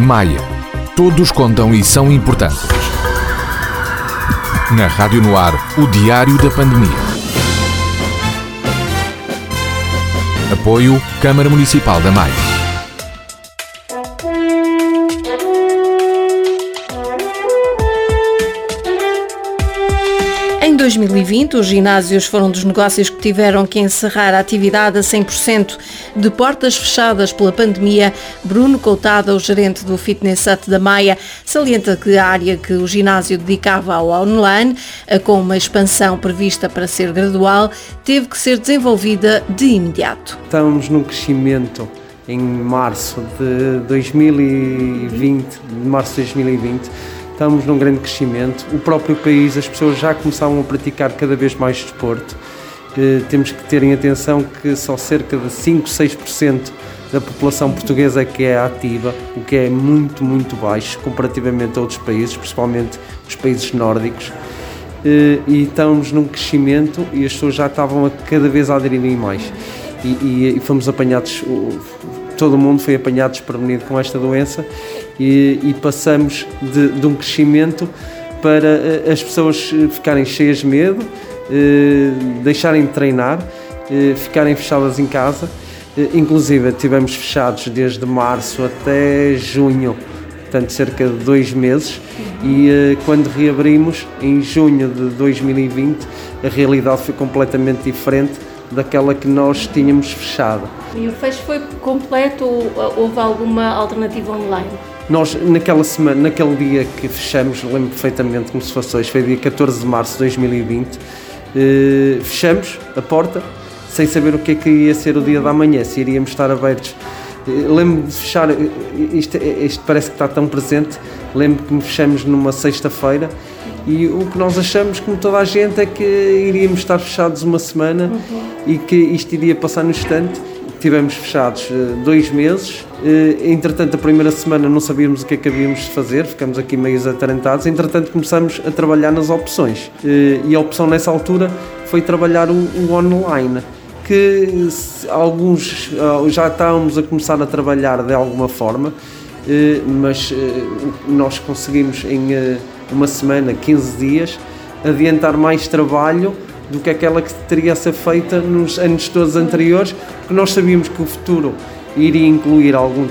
Maia. Todos contam e são importantes. Na Rádio no Ar, o Diário da Pandemia. Apoio Câmara Municipal da Maia. Em 2020, os ginásios foram dos negócios que tiveram que encerrar a atividade a 100%. De portas fechadas pela pandemia, Bruno Coutada, o gerente do Fitness Hut da Maia, salienta que a área que o ginásio dedicava ao online, com uma expansão prevista para ser gradual, teve que ser desenvolvida de imediato. Estamos num crescimento em março de 2020, estamos num grande crescimento. O próprio país, as pessoas já começavam a praticar cada vez mais desporto. Temos que ter em atenção que só cerca de 5-6% da população portuguesa é que é ativa, o que é muito, muito baixo comparativamente a outros países, principalmente os países nórdicos. E estamos num crescimento e as pessoas já estavam cada vez a aderirem mais. E fomos apanhados, todo o mundo foi apanhado desprevenido com esta doença e passamos de um crescimento para as pessoas ficarem cheias de medo, deixarem de treinar, ficarem fechadas em casa. Inclusive estivemos fechados desde março até junho, portanto cerca de 2 meses, e quando reabrimos em junho de 2020 a realidade foi completamente diferente daquela que nós tínhamos fechado. E o fecho foi completo ou houve alguma alternativa online? Nós, naquela semana, naquele dia que fechamos, lembro perfeitamente como se fosse hoje, foi dia 14 de março de 2020, fechamos a porta sem saber o que é que ia ser o dia da manhã, se iríamos estar abertos. Lembro-me de fechar, isto parece que está tão presente, lembro que me fechamos numa sexta-feira e o que nós achamos, como toda a gente, é que iríamos estar fechados uma semana e que isto iria passar no instante. Estivemos fechados 2 meses, entretanto a primeira semana não sabíamos o que é que havíamos de fazer, ficamos aqui meio atarantados, entretanto começamos a trabalhar nas opções e a opção nessa altura foi trabalhar o online, que alguns já estávamos a começar a trabalhar de alguma forma, mas nós conseguimos em uma semana, 15 dias, adiantar mais trabalho do que aquela que teria a ser feita nos anos todos anteriores, porque nós sabíamos que o futuro iria incluir algum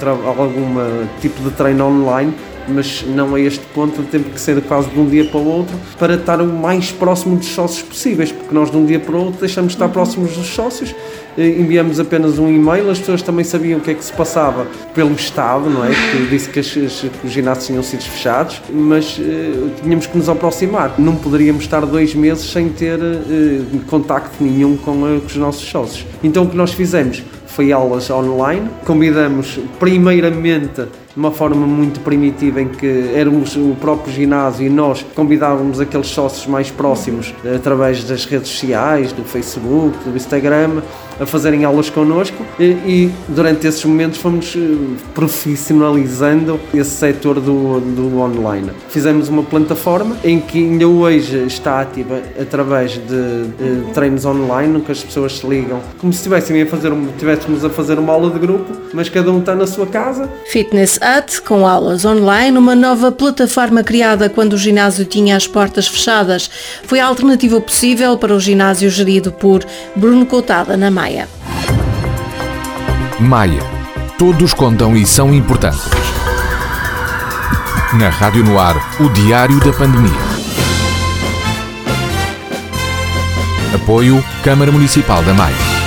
tipo de treino online, mas não a este ponto, teve que ser quase de um dia para o outro, para estar o mais próximo dos sócios possíveis, porque nós de um dia para o outro deixamos de estar próximos dos sócios, enviamos apenas um e-mail, as pessoas também sabiam o que é que se passava pelo Estado, não é? Que disse que os ginásios tinham sido fechados, mas tínhamos que nos aproximar, não poderíamos estar 2 meses sem ter contacto nenhum com os nossos sócios. Então o que nós fizemos foi aulas online, convidamos primeiramente de uma forma muito primitiva em que éramos o próprio ginásio e nós convidávamos aqueles sócios mais próximos através das redes sociais, do Facebook, do Instagram, a fazerem aulas connosco e durante esses momentos fomos profissionalizando esse setor do online. Fizemos uma plataforma em que ainda hoje está ativa através de treinos online, em que as pessoas se ligam como se estivéssemos a fazer uma aula de grupo, mas cada um está na sua casa. Fitness Hut, com aulas online, uma nova plataforma criada quando o ginásio tinha as portas fechadas. Foi a alternativa possível para o ginásio gerido por Bruno Coutada, na Maia. Maia. Todos contam e são importantes. Na Rádio no Ar, o Diário da Pandemia. Apoio Câmara Municipal da Maia.